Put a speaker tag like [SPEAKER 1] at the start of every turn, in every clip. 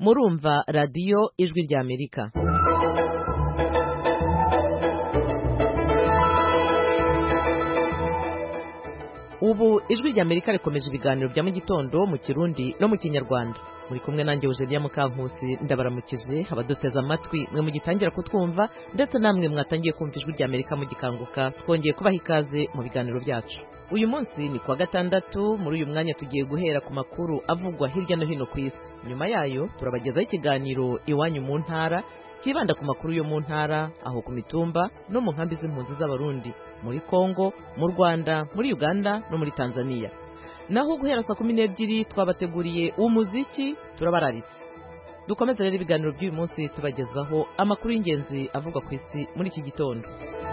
[SPEAKER 1] murumva radiyo ijwi ry'Amerika. Ubu ijwi ry'Amerika rikomeje ibiganiro bya mu gitondo mu Kirundi no mu Kinyarwanda. Muri kumwe nanjye Eugenia Mukankusi ndabaramukije abaduteze amatwi mwe mugitangira kutwumva ndetse namwe mwatangiye kumva ijwi ry'Amerika mu gikanguka. Twongeye kubaha ikaze mu biganiro byacu. Uyu munsi ni kuwa gatandatu, muri uyu mwanya tugiye guhera ku makuru avugwa hirya no hino ku isi. Nyuma yayo turabagezaho ikiganiro iwanyu mu ntara kibanda ku makuru yo mu ntara, aho ku mitumba no mu nkambi z'impunzi z'Abarundi muri Kongo, mu Rwanda, muri Uganda no muri Tanzania. Naho guhera saa 12 twabateguriye umuziki turabararitse. Dukomeze rero ibiganiro by'uyu munsi tubagezaho amakuru y'ingenzi avugwa ku isi muri iki gitondo.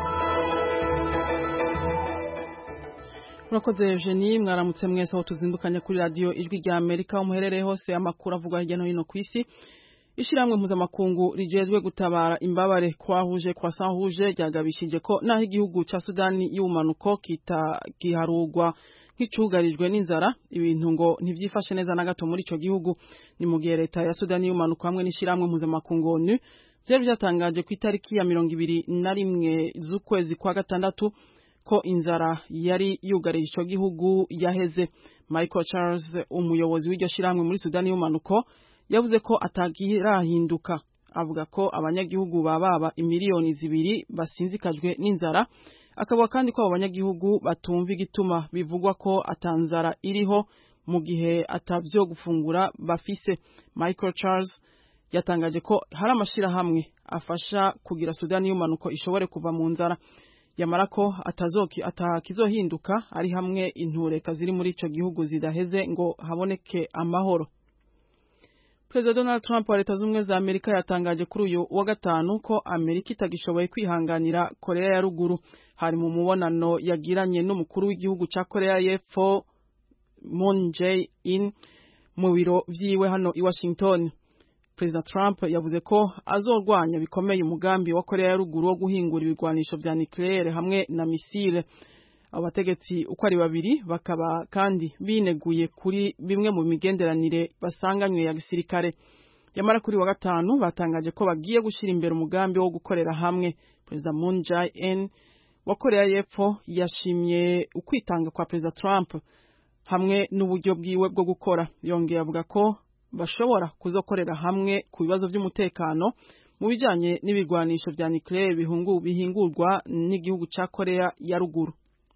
[SPEAKER 2] Murakoze Eugenie, mwaramutse mwese aho tuzindukanye kuri radio ijwi ry'Amerika umuherereye hose amakuru avugwa hirya no hino ku isi. Ishiramwe mpuzamakungu rijejwe gutabara imbabare kwahuje kwa sahuje ryagabishije ko naho igihugu ca Sudani y'ubumanuko giharugwa nk'icugarijwe n'inzara, ibintu ngo ntivyifashe neza na gato muri ico gihugu. Ni mu gihe leta ya Sudani y'ubumanuko hamwe n'ishiramwe mpuzamakungu ONU vyari vyatangaje ku itariki ya 21 z'ukwezi kwa gatandatu ko inzara yari yugarije ico gihugu yaheze. Michael Charles, umuyobozi w'iryo shiramwe muri Sudani y'ubumanuko, yavuze ko atagirahinduka. Avuga ko abanyagihugu baba imiliyoni 2 basinzikajwe n'inzara, akavuga kandi ko abanyagihugu batumva igituma bivugwa ko atanzara iriho mu gihe atavyo gufungura bafise. Michael Charles yatangaje ko hari amashirahamwe afasha kugira Sudani y'umanuko ishobore kuva mu nzara, yamara ko atakizohinduka ari hamwe intureka ziri muri ico gihugu zidaheze ngo haboneke amahoro. Perezida Donald Trump wa Leta Zunze za Amerika yatangaje kuri uyu wa gatanu ko Amerika itagishoboye kwihanganira Korea ya Ruguru. Hari mu mubonano yagiranye n'umukuru w'igihugu ca Korea y'Epfo Moon Jae-in mu biro vyiwe hano i Washington. Perezida Trump yavuze ko azorwanya bikomeye umugambi wa Korea ya Ruguru wo guhingura ibigwanisho vya nucleaire hamwe na misile. Abategetsi uko ari babiri bakaba kandi bineguye kuri bimwe mu migenderanire basanganywe ya gisirikare. Yamara kuri wa gatanu batangaje ko bagiye gushira imbere umugambi wo gukorera hamwe. Perezida Moon Jae-in wa Korea y'Epfo yashimye ukwitanga kwa Perezida Trump hamwe n'uburyo bwiwe bwo gukora. Yongeye avuga ko bashobora kuzokorera hamwe ku bibazo by'umutekano mu bijanye n'ibigwanisho vya nucleaire bihingurwa n'igihugu ca Korea ya Ruguru.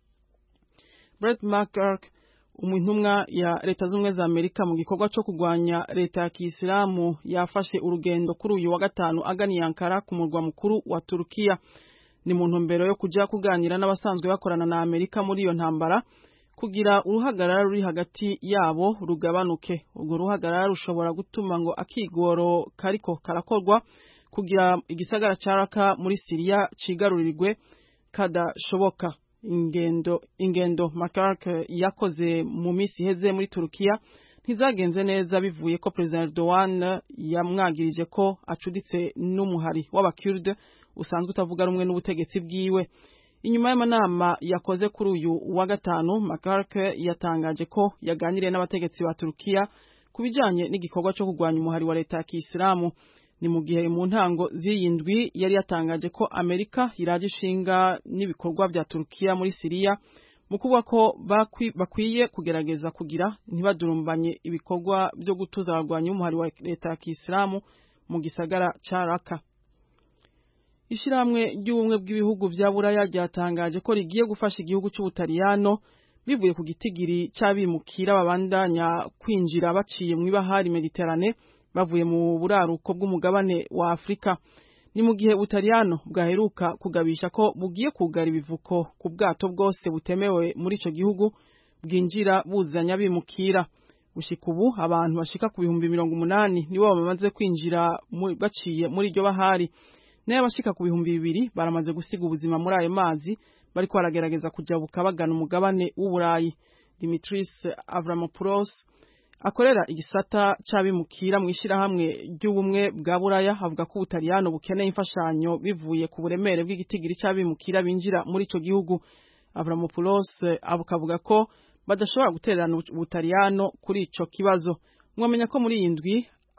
[SPEAKER 2] Brett McGurk, umuntumwa ya Leta Zunze za Amerika mu gikorwa cyo kugwanya leta ya Kisilamu, yafashe urugendo kuri uyu wa gatanu agana Ankara ku murwa mukuru wa Turukiya. Ni mu ntumbero yo kuja kuganira n'abasanzwe bakorana na Amerika muri iyo ntambara kugira uruhagarara ruri hagati yabo rugabanuke. Urwo ruhagarara rushobora gutuma ngo akigoro kariko karakorwa kugira igisagara ca Raqqa muri Syria cigarurirwe kadashoboka. Ingendo McGurk yakoze mu misi heze muri Turukiya ntizagenze neza bivuye ko President Erdogan yamwagirije ko acuditse n'umuhari w'Abakurde usanzwe utavuga rumwe n'ubutegetsi bwiwe. Inyuma y'amanama yakoze kuri uyu wa gatanu, McGurk yatangaje ko yaganiriye n'abategetsi ba Turukiya kubijanye n'igikorwa cyo kugwanya umuhari wa leta ya Kisilamu. Ni mu gihe mu ntango z'iyindwi yari yatangaje ko Amerika iraje ishinga n'ibikorwa vya Turukiya muri Syria mu kuvuga ko bakwiye kugerageza kugira ntibadurumbanye ibikorwa byo gutuza abagwanyi umuhari wa leta ya Kisilamu mu gisagara ca Raqqa. Ishiramwe ry'ubumwe bw'ibihugu vya Buraya ryatangaje ko rigiye gufasha igihugu c'Ubutaliyano bivuye ku gitigiri c'abimukira babandanya kwinjira baciye mu ibahari Mediterane bavuye mu buraruko bw'umugabane wa Afrika. Ni mu gihe Ubutaliyano bwaheruka kugabisha ko bugiye kugara ibivuko ku bwato bwose butemewe muri ico gihugu bwinjira buzanya bimukira. Gushika ubu abantu bashika ku 80,000 nibo bamaze kwinjira baciye muri iryo bahari. Naye abashika ku 2,000 baramaze gusiga ubuzima muri ayo mazi bariko baragerageza kujabuka bagana umugabane w'Uburayi. Dimitris Avramopoulos akorera igisata c'abimukira mu ishirahamwe ry'ubumwe bwa Buraya avuga ko Ubutaliyano bukeneye imfashanyo bivuye ku buremere bw'igitigiri c'abimukira binjira muri ico gihugu. Avramopoulos avuga ko badashobora gutererana Ubutaliyano kuri ico kibazo. Mwamenya ko muri iyi ndwi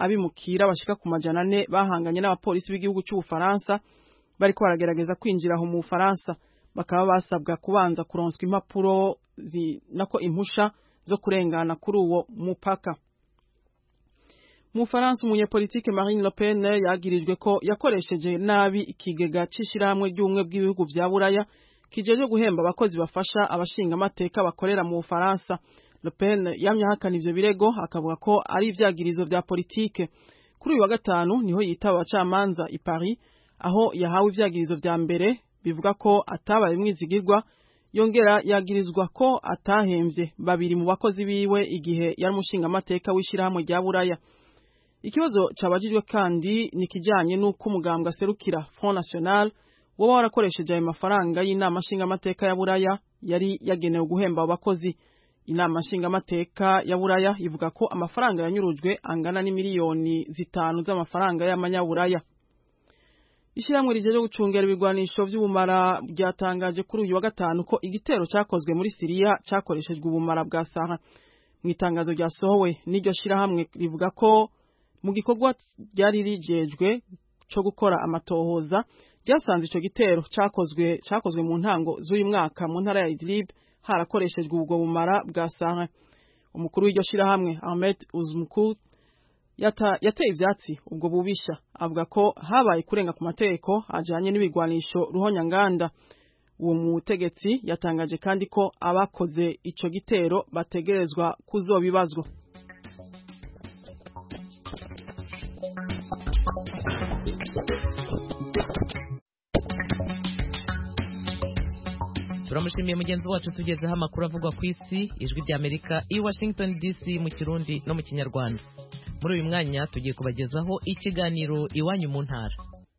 [SPEAKER 2] abimukira bashika ku 400 bahanganye n'abapolisi b'igihugu cy'Ubufaransa bariko baragerageza kwinjira aho mu Bufaransa, bakaba basabwa kubanza kuronswa impapuro nako impusha zo kurengana kuri uwo mupaka. Mu Faransa umunyepolitike Marine Le Pen yagirijwe ko yakoresheje nabi ikigega c'ishirahamwe ry'ubumwe bw'ibihugu vya Buraya kijeje guhemba abakozi bafasha abashinga amateka bakorera mu Faransa. Le Pen yamye hakana ivyo birego akavuga ko ari ivyagirizo vya politike. Kuri uyu wa gatanu niho yitaba abacamanza i Paris aho yahawe ivyagirizo vya mbere bivuga ko atabaye mwizigirwa, yongera yagirizwa ko atahemvye babiri mu bakozi biwe igihe yari umushinga amateka w'ishirahamwe rya Buraya. Ikibazo cabajijwe kandi nikijanye n'uko umugambwe aserukira Front National woba warakoresheje ayo mafaranga y'inama nshinga amateka ya Buraya yari yagenewe guhemba abakozi. Inama nshinga amateka ya Buraya ivuga ko amafaranga yanyurujwe angana n'imiliyoni 5 z'amafaranga y'amanyaburaya. Ishyirahamwe rijeje gucungera ibigwanisho vy'ubumara byatangaje kuri uyu wa gatanu ko igitero cyakozwe muri Syria cyakoreshejwe ubumara bwa Sahara. Mu itangazo ryasohowe n'iryo shirahamwe rivuga ko mu gikorwa ryari rijejwe cyo gukora amatohoza ryasanze ico gitero cyakozwe mu ntango z'uyu mwaka mu ntara ya Idlib harakoreshejwe ubwo bumara bwa Sahara. Umukuru w'iryo shirahamwe Ahmed Uzmku yateye ivyatsi ubwo bubisha, avuga ko habaye kurenga ku mategeko ajanye n'ibigwanisho ruhonyanganda. Uwo mutegetsi yatangaje kandi ko abakoze ico gitero bategerezwa kuzobibazwa.
[SPEAKER 1] Turamushimiye mugenzi wacu tugejeho amakuru avugwa ku isi. Ijwi rya Amerika i Washington DC mu Kirundi no mu Kinyarwanda. Muri uyu mwanya tugiye kubagezaho ikiganiro Iwanyu mu Ntara.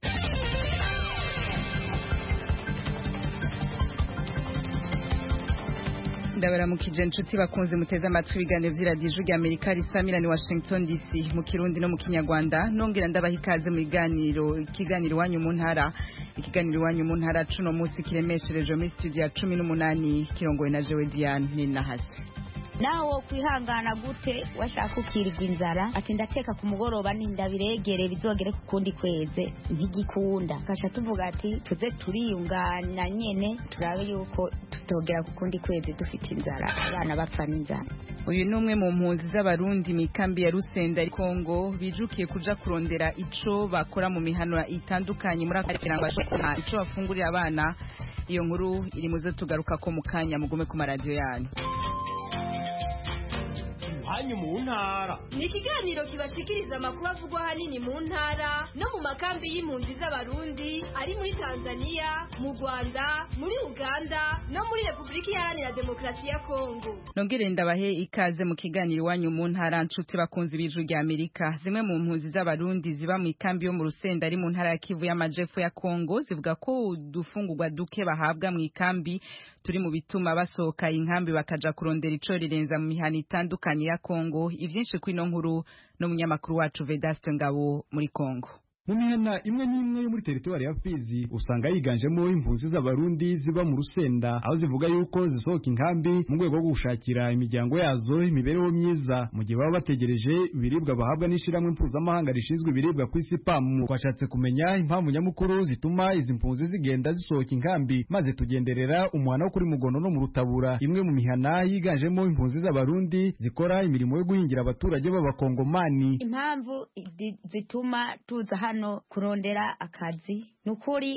[SPEAKER 3] Ndabaramukije inshuti bakunze muteze amatwi ibiganiro vy'iradiyo Ijwi rya Amerika risamira ni Washington DC mu Kirundi no mu Kinyarwanda. Nongera ndabaha ikaze mu ikiganiro Iwanyu mu Ntara. Ikiganiro Iwanyu mu Ntara cuno musi kiremeshereje muri studio ya 18 kirongowe na Jewe Diane Ninahasi.
[SPEAKER 4] Naho kwihangana gute washaka ukirigwa inzara ati ndateka ku mugoroba nindabiregere bizogere ku kundi kweze ntigikunda kasha tuvuga ati tuze turiyungana nyene turabe yuko tutogera ku kundi kweze dufite inzara abana bapfa n'inzara.
[SPEAKER 3] Uyu numwe mu mpunzi z'abarundi mikambi ya Rusenda Kongo bijukiye kuja kurondera ico bakora mu mihano itandukanye muri akagira ngo ashobora ico bafungurira abana. Iyo nkuru iri muze tugaruka ko mukanya mugume ku radio yanyu.
[SPEAKER 5] Iwanyu mu Ntara
[SPEAKER 6] ni ikiganiro kibashikiriza amakuru avugwa hanini mu ntara no mu makambi y'impunzi z'abarundi ari muri Tanzania, mu Rwanda, muri Uganda no muri Republika Iharanira Demokarasi ya Kongo.
[SPEAKER 3] Nongere ndabahe ikaze mu kiganiro Iwanyu mu Ntara nshuti bakunzi b'Ijwi rya Amerika. Zimwe mu mpunzi z'abarundi ziba mu ikambi yo mu Rusenda ari mu ntara ya Kivu y'Amajepfo ya Kongo zivuga ko udufungurwa duke bahabwa mu ikambi turi mu bituma basohoka inkambi bakaja kurondera ico rirenza mu mihana itandukanye ya Kongo. Ivyinshi kwino nkuru no munyamakuru wacu Vedaste Ngabo muri Kongo.
[SPEAKER 7] Mu mihana imwe n'imwe yo muri territoire ya Fizi usanga yiganjemo impunzi z'abarundi ziba mu Rusenda aho zivuga yuko zisohoka inkambi mu rwego rwo gushakira imiryango yazo imibereho myiza mu gihe baba bategereje ibiribwa bahabwa n'ishiramwe mpuzamahanga rishinzwe ibiribwa ku isi PAM. Twashatse kumenya impamvu nyamukuru zituma izi mpunzi zigenda zisohoka inkambi maze tugenderera umuhana wo kuri Mugono no mu Rutabura, imwe mu mihana yiganjemo impunzi z'abarundi zikora imirimo yo guhingira abaturage b'abakongomani.
[SPEAKER 4] Impamvu zituma tuza no kurondera akazi nukuri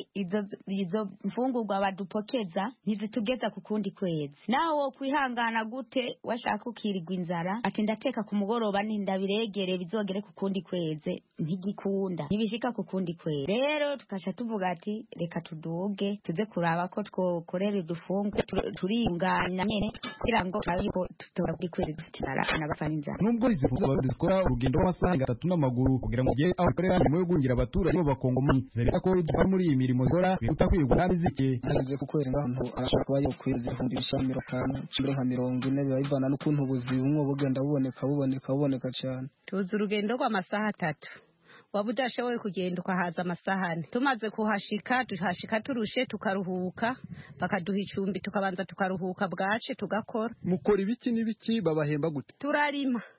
[SPEAKER 4] izo mfungurwa badupokeza ntizitugeza ku kundi kwezi. Naho kwihangana gute washaka ukirigwa inzara ati ndateka ku mugoroba nindabiregere bizogere ku kundi kwezi ntigikunda ntibishika ku kundi kwezi. Rero tukasha tuvuga ati reka tuduge tuze kuraba ko twokorera udufungwa turiyunganya nyene kugira ngo ariko tutora ku kwezi dufite inzara n'abafana inzara.
[SPEAKER 7] Nubwo izi mpunzi zikora urugendo rw'amasaha 3 n'amaguru kugira ngo gihe aho korera mu guhingira abaturage b'abakongomani zereka ko bari muri iyi mirimo zora biruta kwirwa nabizike
[SPEAKER 8] aje kukwera ngaho arashaka kuba yo kwezi hundisha 50 cibere nka 40 biba bivana n'ukuntu ubuzima bugenda buboneka cyane.
[SPEAKER 9] Tuzi urugendo rw'amasaha 3 waba udashoboye kugenda ukahaza amasaha 4 tumaze tuhashika turushe tukaruhuka bakaduha icumbi tukabanza tukaruhuka bwace tugakora.
[SPEAKER 7] Mukora ibiki n'ibiki babahemba gute?
[SPEAKER 9] Turarima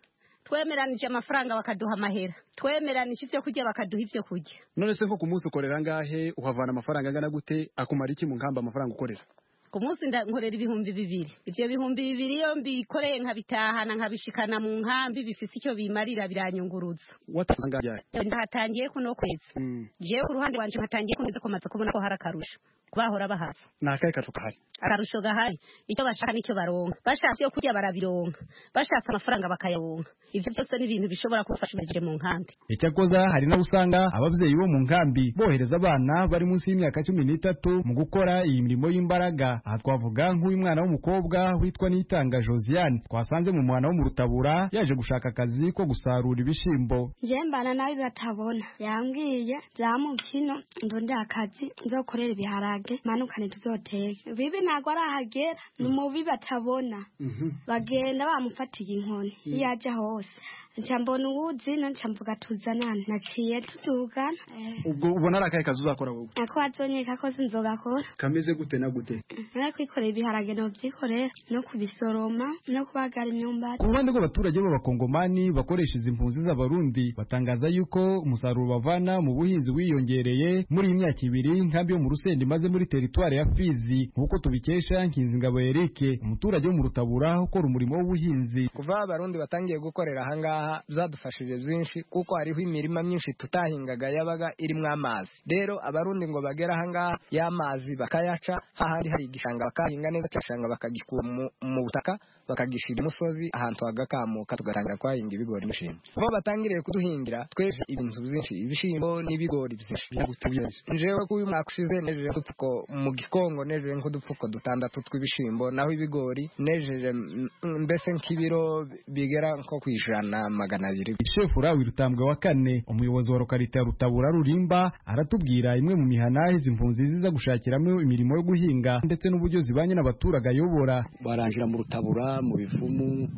[SPEAKER 9] twemeranije amafaranga bakaduha amahera, twemeranije ivyo kurya bakaduha ivyo kurya.
[SPEAKER 10] None se nko ku munsi ukorera ngahe, uhavana amafaranga angana gute, akumara iki mu nkamba amafaranga ukorera?
[SPEAKER 9] Ku munsi nkorera 2,200. Ivyo 2,200 iyo mbikoreye nkabitahana nkabishikana mu nkambi bifise icyo bimarira biranyunguruza.
[SPEAKER 10] Watanga ryari?
[SPEAKER 9] Ndahatangiye kuno kwezi. Jewe ku ruhande wanje nkatangiye kuneze ko maze kubona ko hari akarusho. Kubahora bahaza.
[SPEAKER 10] Nakaye karusho gahari.
[SPEAKER 9] Akarusho gahari. Icyo bashaka nicyo baronka. Bashaka yo kurya barabironka. Bashaka amafaranga bakayaronka. Ivyo byose ni ibintu bishobora kubafasha mu nkambi.
[SPEAKER 7] Icyakoza hari na usanga abavyeyi bo mu nkambi bohereza abana bari munsi y'imyaka 13 mu gukora iyi mirimo y'imbaraga. Aha twavuga nk'uyu mwana w'umukobwa witwa Nitanga Josiane twasanze mu mwana wo mu Rutabura yaje gushaka akazi ko gusarura ibishimbo.
[SPEAKER 11] Mbana nabi batabona yambwiye byamukino ndonde akazi nzokorera ibiharage manukane tuzoteka bibi ntago arahagera ni mubi batabona bagenda bamufatiye inkoni yaje hose ncambona uwuzi ncamvuga tuzanana naciye tudugana.
[SPEAKER 10] Ubwo ubona arakaye kazi uzakora wowe?
[SPEAKER 11] Ako azonyeka ko sinzogakora.
[SPEAKER 10] Kameze gute na gute?
[SPEAKER 11] Kwikorera ibiharage no byikorera no kubisoroma no kubagara imyumbati.
[SPEAKER 7] Ku ruhande rw'abaturage b'abakongomani bakoresha izi mpunzi z'abarundi batangaza yuko umusaruro bavana mu buhinzi wiyongereye muri imyaka 2 nkambi yo mu Rusenda imaze muri teritwari ya Fizi nkuko tubikesha Nkinzingabo Eric umuturage wo mu Rutabura ukora umurimo w'ubuhinzi.
[SPEAKER 12] Kuva abarundi batangiye gukorera ahangaha byadufashije byinshi kuko hariho imirima myinshi tutahingaga yabaga irimwe amazi. Rero abarundi ngo bagera ahangaha y'amazi bakayaca hahandi hari igishanga bakahinga neza cyashanga bakagikura mu butaka bakagishira umusozi ahantu hagakamuka tugatangira kwahinga ibigori n'ibishimbo. Bo batangiriye kuduhingira twese ibintu byinshi ibishimbo n'ibigori byinshi byagutuye. Njewe ku uyu mwaka ushize nejeje kutsuko mu Gikongo nejeje nk'udupfuko 6 tw'ibishimbo naho ibigori nejeje mbese nk'ibiro bigera nko kwijana 200.
[SPEAKER 7] Shefu Rawi Rutambwe wa 4 umuyobozi wa lokalite ya Rutabura Rurimba aratubwira imwe mu mihana izi mpunzi ziza gushakiramo imirimo yo guhinga ndetse n'uburyo zibanye n'abaturaga yobora.
[SPEAKER 10] Baranjira mu Rutabura mu bivumu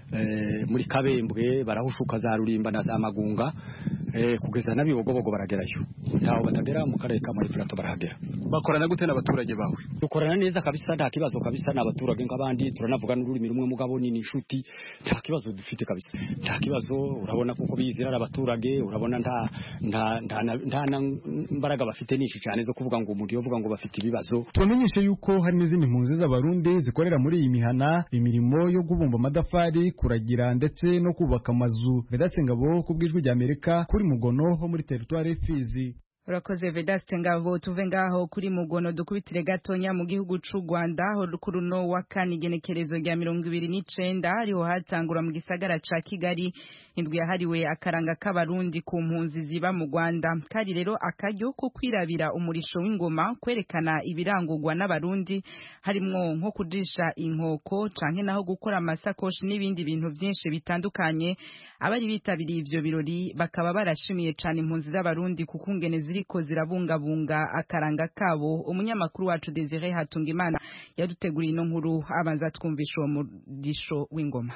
[SPEAKER 10] muri Kabembwe barahushuka za Rurimba na za Magunga kugeza nabibogobogo baragerayo ntaho batagera mu karere ka Marifurato barahagera. Bakorana gute n'abaturage bawe?
[SPEAKER 13] Dukorana neza kabisa nta kibazo kabisa n'abaturage nk'abandi turanavuga n'ururimi rumwe mugabo ni inshuti nta kibazo dufite kabisa nta kibazo urabona kuko bizira abaturage urabona nta mbaraga bafite nishi cyane zo kuvuga ngo umuntu yovuga ngo bafite ibibazo.
[SPEAKER 7] Tumenyeshe yuko hari n'izindi mpunzi z'abarundi zikorera muri iyi mihana imirimo yo gubumba amadafari kuragira ndetse no kubaka amazu. Vedaste Ngabo kubwijwe rya Amerika kuri Mugono ho muri teritwari Fizi.
[SPEAKER 3] Urakoze Vedaste Ngabo tuve ngaho kuri Mugono dukubitire gatonya mu gihugu c'u Rwanda ho kuruno wa kane igenekerezo rya 29 ariho hatangura mu gisagara ca Kigali indwi yahariwe akaranga k'abarundi ku mpunzi ziba mu Rwanda. Kari rero akaryo ko kwirabira umurisho w'ingoma kwerekana ibirangurwa n'abarundi harimwo nko kujisha inkoko canke naho gukora amasakoshi n'ibindi bintu byinshi bitandukanye. Abari bitabiriye ivyo birori bakaba barashimiye cane impunzi z'abarundi kukungene ziriko zirabungabunga akaranga kabo. Umunyamakuru wacu Desire Hatungimana yaduteguriye ino nkuru abanza twumvisha uwo murisho w'ingoma.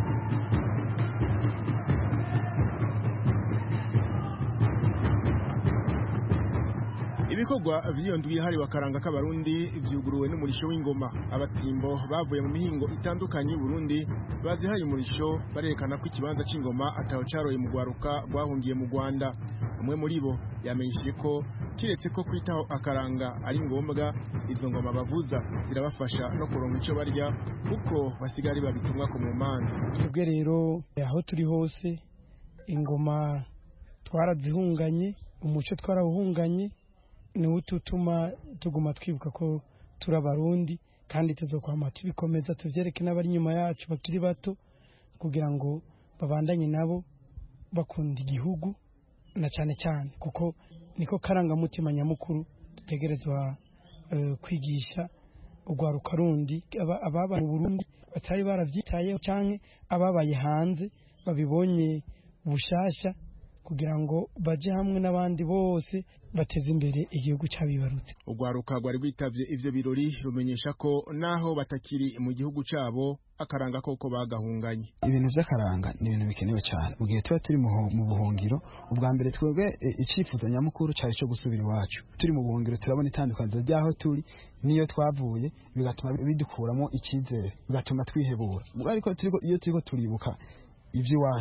[SPEAKER 14] Ibikorwa vyiyondwiye hari wakaranga k'abarundi vyuguruwe n'umurisho w'ingoma. Abatimbo bavuye mu mihingo itandukanye y'u Burundi bazihaye umurisho barerekana ko ikibanza c'ingoma ataho caroye mu gwaruka rwahungiye mu Rwanda. Umwe muri bo yamenyesheje ko kiretse ko kwitaho akaranga ari ngombwa izo ngoma bavuza zirabafasha no kuronka ico barya kuko basigari babitumwa ko mu manzi.
[SPEAKER 15] Twebwe rero aho turi hose ingoma twarazihunganye umuco twarawuhunganye ni ututuma tuguma twibuka ko turabarundi kandi tuzokwama tubikomeza tuvyereke n'abari nyuma yacu bakiri bato kugira ngo babandanye nabo bakunda igihugu na cyane cyane kuko niko karangamutima nyamukuru dutegerezwa kwigisha urwaruka rundi ababa mu Burundi batari baravyitayeho canke ababaye hanze babibonye bushasha kugira ngo baje hamwe n'abandi bose bateze imbere igihugu cyabibarutse.
[SPEAKER 14] Urwaruka rwari rwitavye ivyo birori rumenyesha ko naho batakiri mu gihugu cabo akaranga koko bagahunganye.
[SPEAKER 16] Ibintu vy'akaranga ni ibintu bikenewe cyane mu gihe tuba turi mu buhungiro. Ubwa mbere twebwe icifuzo nyamukuru cyari cyo gusubira iwacu. Turi mu buhungiro turabona itandukaniro ryaho turi niyo twavuye bigatuma bidukuramo ikizere bigatuma twihebura. Ariko iyo turiko turibuka ivy'iwacu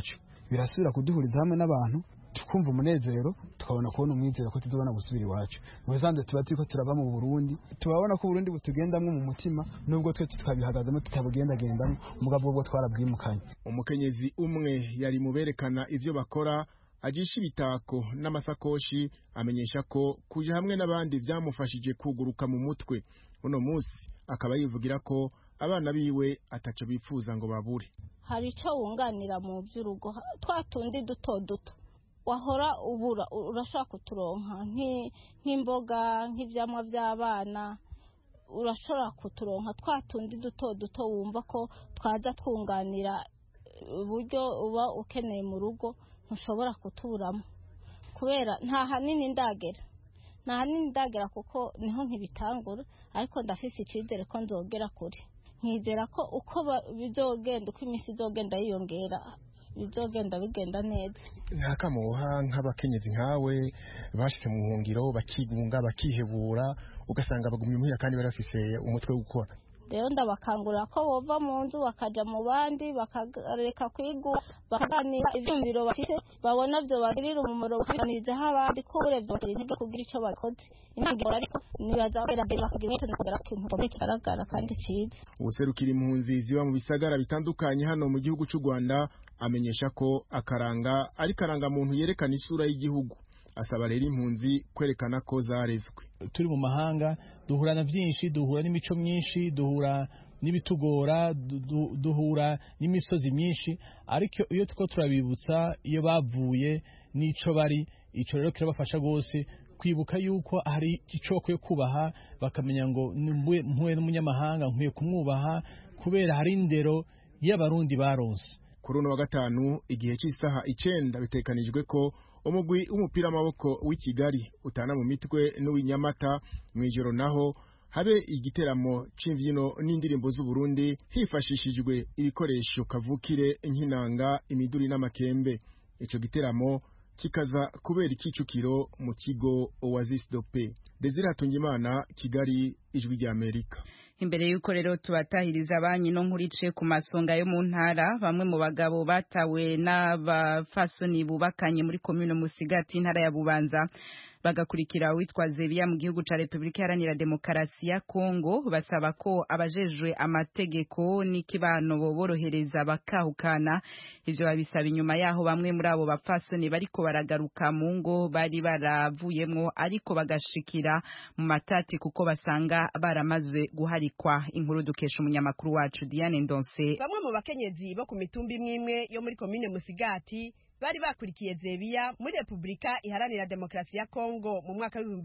[SPEAKER 16] birasubira kuduhuriza hamwe n'abantu tukumva umunezero tukabona kubona umwizero ko tuzobona gusubira iwacu ubusanzwe tuba turiko turaba mu Burundi tubabona ko Burundi butugendamwo mu mutima nubwo twe tukabihagazamo tutabugendagendamwo umugabo ubwo twarabwimukanye.
[SPEAKER 14] Umukenyezi umwe yari muberekana ivyo bakora ajisha ibitako n'amasakoshi amenyesha ko kuja hamwe n'abandi vyamufashije kuguruka mu mutwe. Uno musi akaba yivugira ko abana biwe ataco bifuza ngo babure.
[SPEAKER 17] Hari ico wunganira mu by'urugo twatundi duto duto wahora ubura urashaka kuturonka nk'imboga nk'ivyamwa by'abana urashobora kuturonka twatundi duto duto wumva ko twaza twunganira uburyo uba ukeneye mu rugo ntushobora kuturamo kubera nta hanini ndagera kuko niho nkibitangura ariko ndafise icizere ko nzogera kure nkizera ko uko bizogenda uko iminsi izogenda yiyongera bizogenda bigenda neza.
[SPEAKER 14] Ntakamuha nk'abakenyezi nkawe bashitse mu buhungiro bakigunga bakihebura ugasanga bagumye muhira kandi barafise umutwe wo gukora.
[SPEAKER 17] Rero ndabakangurira ko bova mu nzu bakaja mu bandi bakareka kwigura bakaganira ivyumviro bafite babona byo bagirira umumaro bakaniriza abandi ko urevye batari intege kugira ico bakoze intangiro ariko nibazabera bakagira ikintu kigaragara kandi ciza.
[SPEAKER 14] Userukira impunzi ziba mu bisagara bitandukanye hano mu gihugu cy'u Rwanda amenyesha ko akaranga ari karanga muntu yerekana isura y'igihugu. Asaba rero impunzi kwerekana ko zarezwe.
[SPEAKER 18] Turi mu mahanga duhura na byinshi, duhura n'imico myinshi, duhura n'ibitugora, duhura n'imisozi myinshi, ariko iyo tuko turabibutsa iyo bavuye n'ico bari, ico rero kirabafasha gose kwibuka yuko hari icoko yo kubaha bakamenya ngo mpuye n'umunyamahanga nkwiye kumwubaha kubera hari indero y'abarundi baronse.
[SPEAKER 14] Kuri uno wa gatanu igihe cy'isaha 9 bitekanijwe ko umugwi w'umupira w'amaboko w'i Kigali utana mu mitwe n'uw'inyamata mwijoro naho habe igiteramo c'imvyino n'indirimbo z'u Burundi hifashishijwe ibikoresho kavukire nk'inanga imiduri n'amakembe. Ico giteramo kikaza kubera ikicukiro mu kigo Oasis Dope. Desire Hatungimana, Kigali, Ijwi rya Amerika.
[SPEAKER 3] Imbere yuko rero tubatahiriza abanyi no nkurice ku masonga yo mu ntara bamwe mu bagabo batawe n'abafasoni bubakanye muri commune Musigati intara ya Bubanza bagakurikira witwa Zebiya mu gihugu ca Republika Iharanira Demokarasi ya Kongo basaba ko abajejwe amategeko n'ikibano borohereza bakahukana ivyo babisaba inyuma yaho bamwe muri abo bapfasoni bariko baragaruka mu ngo bari baravuyemwo ariko bagashikira mu matati kuko basanga baramaze guharikwa. Inkuru dukesha umunyamakuru wacu Diane Ndonse.
[SPEAKER 19] Bamwe mu bakenyezi bo ku mitumba imwe yo muri commune Musigati bari bakurikiye Zebiya muri Republika Iharanira Demokarasi ya Kongo mu mwaka wa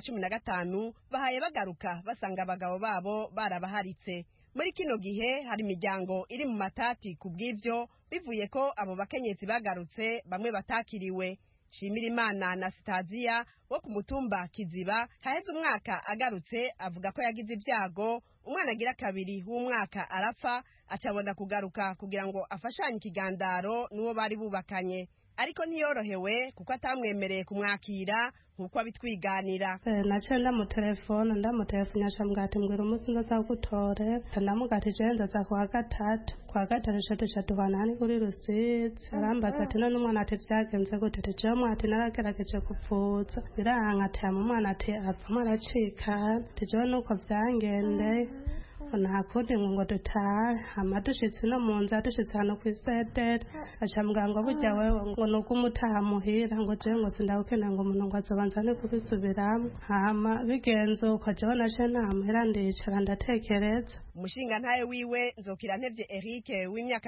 [SPEAKER 19] 2015 bahaye bagaruka basanga abagabo babo barabaharitse. Muri kino gihe hari imiryango iri mu matati kubw'ivyo bivuye ko abo bakenyezi bagarutse bamwe batakiriwe. Shimirimana na Sitaziya wo ku mutumba Kiziba haheze umwaka agarutse avuga ko yagize ibyago umwana agira kabiri w'umwaka arapfa acabona kugaruka kugira ngo afashanye ikigandaro n'uwo bari bubakanye ariko ntiyorohewe kuko atamwemereye kumwakira nkuko abitwiganira.
[SPEAKER 11] Naciye ndamutelefone acambwira mbwira umunsi nzaza gutore ndamugati je nzaza kwa gatatu cyo tubana hani kuri Rusizi arambaza ati none umwana ati vyagenze gute je mwati naragerageje kuvuza biranga ati umwana ati apfa aracika je nuko vyangende nta kundi ngo dutahe amadushitse no mu nzu adushitse hano ku isedere acambwira ngo burya wewe ngo nuko umutaha muhira ngo je ngo sindawukeneye ngo umuntu ngo azobanza ne kubisubiramo hama bigenze uko jewe naje namuhira ndicara ndatekereza.
[SPEAKER 19] Umushinga ntaye wiwe Nzokirantevye Eric w'imyaka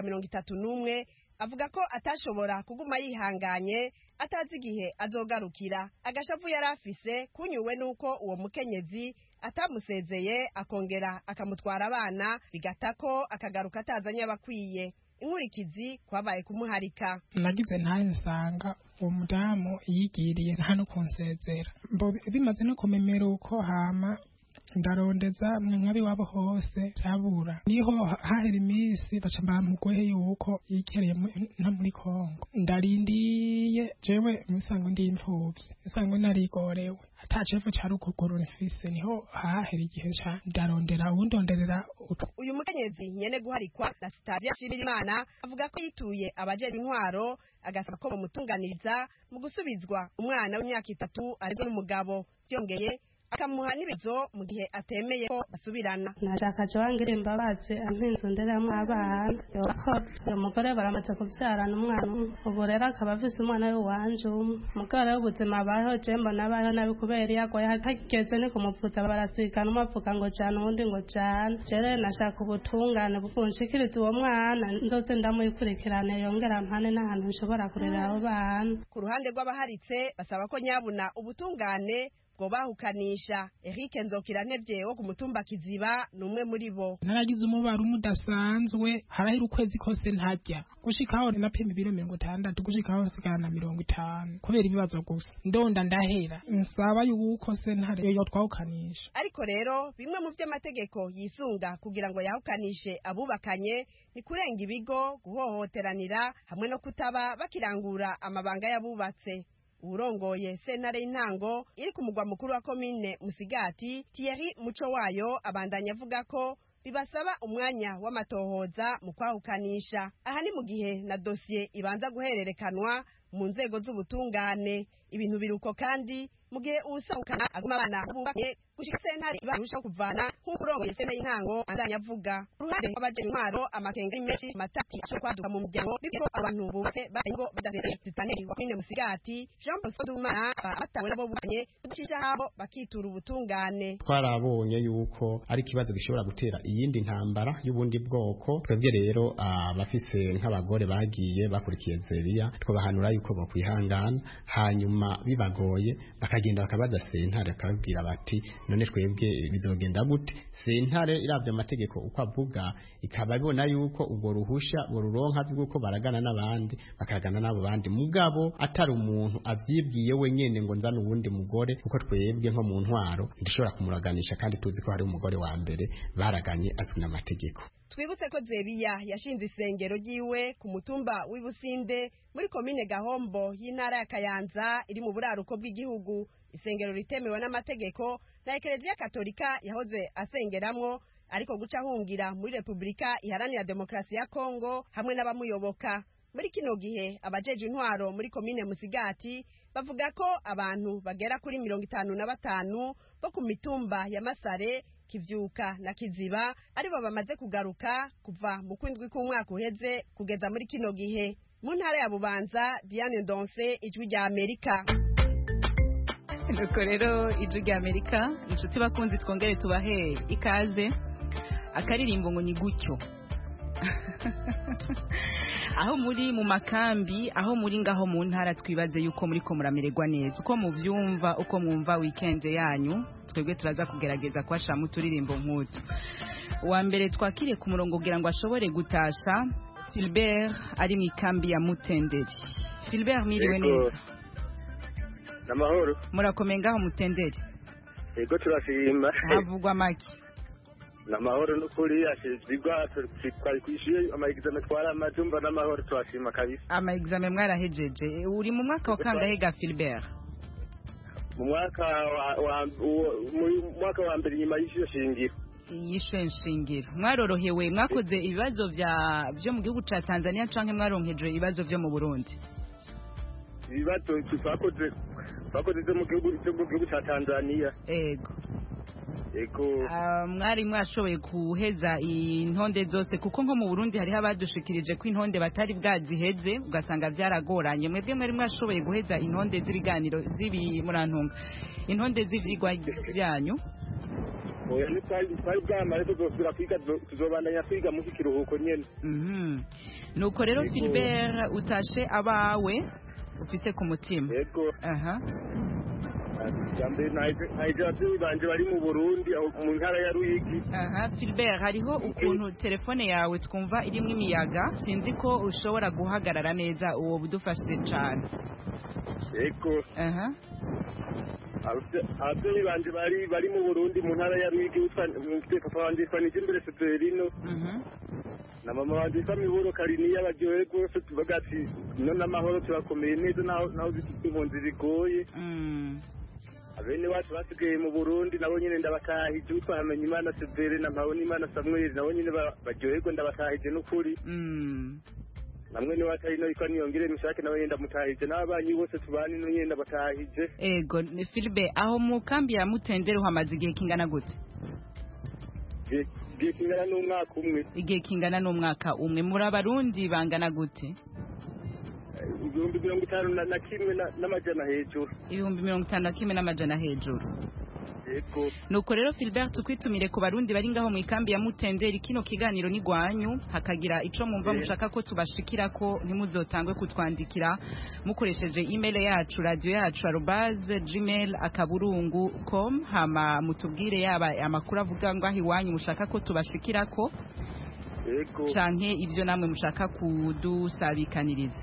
[SPEAKER 19] 31 avuga ko atashobora kuguma yihanganye atazi igihe azogarukira agashavu yarafise kunyuwe nuko uwo mukenyezi atamusezeye akongera akamutwara abana bigatako akagaruka atazanye abakwiye. Inkurikizi kwabaye kumuharika.
[SPEAKER 20] Nagize ntaye nsanga uwo mudamu yigiriye nta no kunsezera bimaze no kumemera uko hama ndarondeza mwe wabo hose cyabura niho hahera iminsi baca bamugwehe yuko yikereye nta muri Kongo ndarindiye jewe musango ndi imfuvye musango narigorewe atacevo cya rukuguru nfise niho hahera igihe ca ndarondera undonderera
[SPEAKER 19] uyu mukenyezi nyene guharikwa na Sitari yashimira Imana avuga ko yituye abajeje intwaro agasaba ko bamutunganiriza mu gusubizwa umwana w'imyaka 3 ariko n'umugabo byongeye akamuha n'ibizo mu gihe atemeye ko basubirana
[SPEAKER 21] nashaka wangire imbabazi ampenzo nderamo abana umugore baramaze kubyarana umwana ubu rero akaba afise umwana we wanje umugore w'ubuzima baho jembo nabaho nabi kubera yagoye hakigeze ni kumupfuza barasigana umapfuka ngo cyane ubundi ngo cyane jere nashaka ubutungane bukunshikiriza uwo mwana nzoze ndamuyikurikirane yongera mpane n'ahantu nshobora kurera abo bana
[SPEAKER 19] ku ruhande rw'abaharitse basaba ko nyabuna ubutungane ngo bahukanisha Eric Nzokirantevye wo ku mutumba Kiziba numwe muri bo
[SPEAKER 20] naragize umubaro umudasanzwe harahira ukwezi kose ntajya gushikaho napima ibiro 60 gushikaho sigana 50 kubera ibibazo gusa ndonda ndahera nsaba yuko sentare yo twahukanisha
[SPEAKER 19] ariko rero bimwe mu vy'amategeko yisunga kugira ngo yahukanishe abubakanye ni kurenga ibigo guhohoteranira hamwe no kutaba bakirangura amabanga yabubatse urongoye sentare y'intango iri ku mugwa mukuru wa komine Musigati Thierry Muco wayo abandanya avuga ko bibasaba umwanya w'amatohoza mu kwahukanisha aha ni mu gihe na dossier ibanza guhererekanwa mu nzego z'ubutungane ibintu biruko kandi mu gihe usahukana aguma abana bubakanye gushika sentare ibarusha kuvana nk'uko urongoye sentare y'intango andanya avuga uruhande rw'abaje intwaro amakenga menshi matati asho kwaduka mu muryango biko abantu bubatse barengo badafite zitaneri wa komine Musigati Jean Bosco Dumana batawe nabo bubanye kudishisha habo bakitura ubutungane
[SPEAKER 22] twarabonye yuko ari kibazo gishobora gutera iyindi ntambara y'ubundi bwoko twebwe rero abafise nk'abagore bagiye bakurikiye Zebiya twabahanura yuko bokwihangana hanyuma bibagoye bakagenda bakabaza sentare akabwira bati none twebwe bizogenda gute sentare iravye amategeko uko avuga ikaba ibona yuko ubwo ruhusha boruronka byuko baragana n'abandi bakagana n'abo bandi mugabo atari umuntu avyibwiye wenyene ngo nzana uwundi mugore kuko twebwe nko mu ntwaro ndishobora kumuraganisha kandi tuzi ko hari umugore wa mbere baraganye azwi n'amategeko
[SPEAKER 19] twibutse ko Zebiya yashinze isengero ryiwe ku mutumba w'Ibusinde muri komine Gahombo y'intara ya Kayanza iri mu buraruko bw'igihugu isengero ritemewe n'amategeko na Eklezia Katolika yahoze asengeramwo ariko guca hungira muri Republika Iharanira Demokarasi ya Kongo hamwe n'abamuyoboka muri kino gihe abajeje intwaro muri komine Musigati bavuga ko abantu bagera kuri 55 bo ku mitumba ya Masare Kivyuka na Kiziba aribo bamaze kugaruka kuva mu kwindwi k'umwaka uheze kugeza muri kino gihe mu ntara ya Bubanza Diane Ndonse ijwi rya Amerika
[SPEAKER 3] nuko rero ijwi rya Amerika inshuti bakunzi twongere tubahe ikaze akaririmbo ngo ni gutyo aho muri mu makambi aho muri ngaho mu ntara twibaze yuko muri ko muramererwa neza uko muvyumva uko mwumva weekend yanyu twebwe turaza kugerageza kwashira mu turirimbo nk'utu wa mbere twakiriye ku murongo kugira ngo ashobore gutasha Philbert ari mu kambi ya Mutenderi Philbert miriwe neza
[SPEAKER 23] namahoro
[SPEAKER 3] murakomeye ngaho Mutenderi
[SPEAKER 23] yego turashima
[SPEAKER 3] havugwa make
[SPEAKER 23] namahoro n'ukuri ashizigwa twari kwishyuye ama-examen twara amajumba n'amahoro twashima kabisa
[SPEAKER 3] ama-examen mwarahejeje uri mu mwaka wa kangahe ga Philbert
[SPEAKER 23] mu mwaka wa mbere nyuma y'isho shingiro
[SPEAKER 3] shingiro mwarorohewe mwakoze ibibazo byo mu gihugu ca Tanzania canke mwaronkeje ibibazo byo mu Burundi
[SPEAKER 23] ibibazo twakoze byo mu gihugu ca Tanzania
[SPEAKER 3] ego mwari mwashoboye kuheza intonde zose kuko nko mu Burundi hari abadushikirije ko intonde batari bwaziheze ugasanga byaragoranye mwebwe mwari mwashoboye guheza intonde z'ibiganiro zibi murantunga intonde z'ivyigwa byanyu
[SPEAKER 23] oya ni twari bwamare tuzosubira kwiga tuzobandanya kwiga mu kiruhuko nyene
[SPEAKER 3] nuko rero Philbert utashe abawe ufise ku mutima
[SPEAKER 23] yego jambe naije banje bari mu Burundi mu ntara ya Ruyigi
[SPEAKER 3] Philbert hariho ukuntu telefone yawe twumva irimo imiyaga sinzi ko ushobora guhagarara neza uwo budufashe cyane
[SPEAKER 23] yego ababyeyi banje bari mu Burundi mu ntara ya Ruyigi papa wanje yitwa Nijimbere Severino na mama wanje yitwa Miburo Kariniya baryohe rwose tuvuga ati none amahoro turakomeye neza naho impunzi zigoye abene wacu basigaye mu Burundi nabo nyine ndabatahije utwa Hamenyimana Severe na Mpabonimana Samuel nabo nyine baryoherwa ndabatahije n'ukuri namwe ni watari no ikwa niyongere mishake nawe yenda mutahije n'abanyi bose tubani no yenda batahije
[SPEAKER 3] ego ni Philbe aho mu kambi ya Mutendere uhamaze igihe kingana gute
[SPEAKER 23] igihe kingana n'umwaka umwe
[SPEAKER 3] igihe kingana n'umwaka umwe muri abarundi bangana gute
[SPEAKER 23] 51 n'amajana hejuru
[SPEAKER 3] 51 n'amajana hejuru
[SPEAKER 23] yego
[SPEAKER 3] nuko rero Philbert tukwitumire ku barundi bari ngaho mu ikambi ya Mutendere kino kiganiro ni gwanyu hakagira ico mumva mushaka ko tubashikira ko ntimuzotangwe kutwandikira mukoresheje email yacu radio yacu @gmail.com hama mutubwire yaba amakuru avuga ngo ahi wanyu mushaka ko tubashikira ko
[SPEAKER 23] yego
[SPEAKER 3] canke ivyo namwe mushaka kudusabikaniriza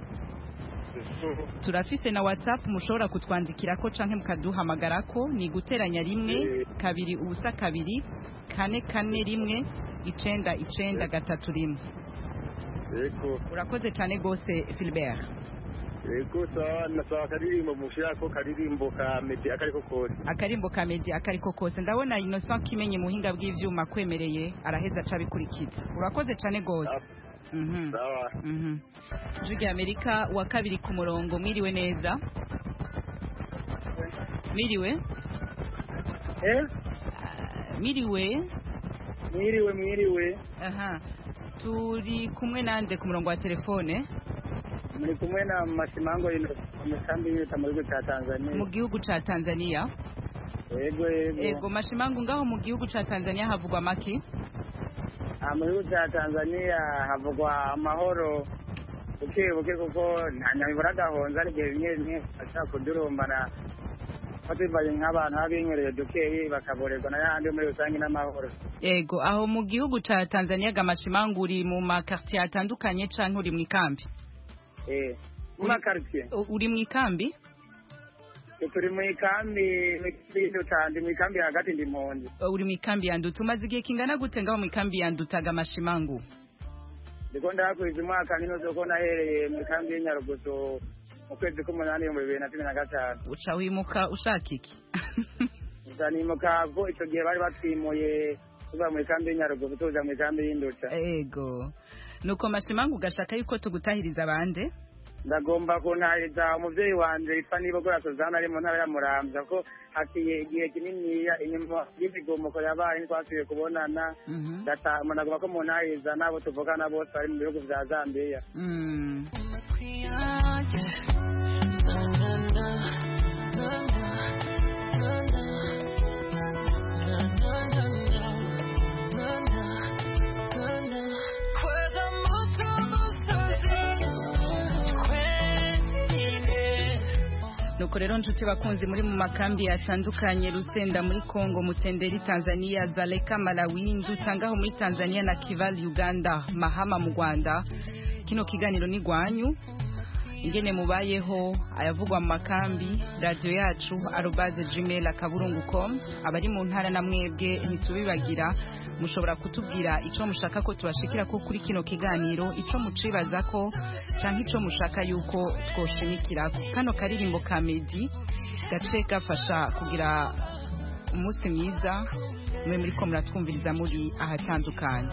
[SPEAKER 3] turafite na WhatsApp mushobora kutwandikira ko canke mukaduhamagara ko ni guteranya 1 2 ubusa 2 4 4 1 9 3
[SPEAKER 23] yego
[SPEAKER 3] urakoze cyane gose Philbert
[SPEAKER 23] yego sawa karirimbo mushirako karirimbo ka Meddy
[SPEAKER 3] akarimbo ka Meddy akariko kose ndabona Innocent Kimenye muhinga bw'ivyuma kwemereye araheza cabikurikiza urakoze cyane gose
[SPEAKER 23] sawa
[SPEAKER 3] Juge Amerika wa kabiri ku murongo mwiriwe neza mwiriwe
[SPEAKER 23] mwiriwe
[SPEAKER 3] aha turi kumwe nande ku murongo wa telefone
[SPEAKER 23] muri kumwe na Mashimango mu kambi
[SPEAKER 3] mu gihugu ca Tanzania yego Mashimango ngaho mu gihugu ca Tanzania havugwa maki
[SPEAKER 23] mu gihugu ca Tanzania havugwa amahoro buke kuko ntanyabibura gahonza ari gihe bimwe ashaka kudurumbana batibaye nk'abantu abinyoreye dukeyi bakaborerwa n'ayandi muri rusange n'amahoro
[SPEAKER 3] yego aho mu gihugu ca Tanzania Mashimango uri mu makartier atandukanye canke uri mu ikambi
[SPEAKER 23] mu makartier
[SPEAKER 3] uri mu ikambi
[SPEAKER 23] turi mu ikambi mu ikambi hagati ndi mpunzi
[SPEAKER 3] uri mu ikambi ya Nduta umaze igihe kingana gute ngaho mu ikambi ya Nduta Mashimango
[SPEAKER 23] ndiko ndakwiza umwaka ninoze ko nahereye mu ikambi y'Inyarugusu mu kwezi k'umunani mu 2015
[SPEAKER 3] uca wimuka ushaka iki
[SPEAKER 23] uzanimuka ko icyo gihe bari batwimuye tuva mu ikambi y'Inyarugusu tuza mu ikambi y'Induta
[SPEAKER 3] yego nuko Mashimango ugashaka yuko tugutahiriza abande
[SPEAKER 23] ndagomba kuntahiriza umuvyeyi wanje yitwa Nibogora Suzana ari mu ntara ya Muramvya ko hakiye igihe kinini inyuma y'imigumuko yabaye ntitwasubiye kubonana ndagomba ko muntahiriza n'abo tuvugana bose bari mu bihugu vya Zambia
[SPEAKER 3] nuko rero nshuti bakunzi muri mu makambi yatandukanye Rusenda muri Kongo Mutenderi Tanzania Zaleka Malawi Ndutangaho muri Tanzania na Kigali Uganda Mahama mu Rwanda kino kiganiro ni gwanyu ingene mubayeho ayavugwa mu makambi radio yacu @gmail.com abari mu ntara na mwebwe ntitubibagira mushobora kutubwira ico mushaka ko tubashikira ko kuri kino kiganiro ico mucibaza ko canke ico mushaka yuko twoshimikira kano karirimbo ka Meddy gace gafasha kugira umunsi mwiza mwe muri ko muratwumviriza muri ahatandukanye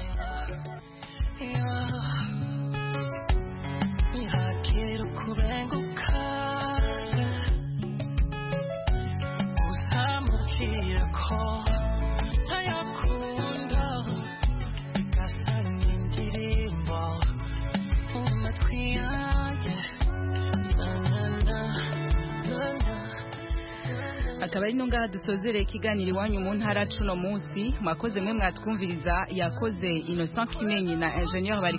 [SPEAKER 3] akaba ari nunga dusozere ikiganiro iwanyu mu ntara cuno munsi mwakoze mwe mwatwumviriza yakoze Innocent Kimenyi na Ingenieur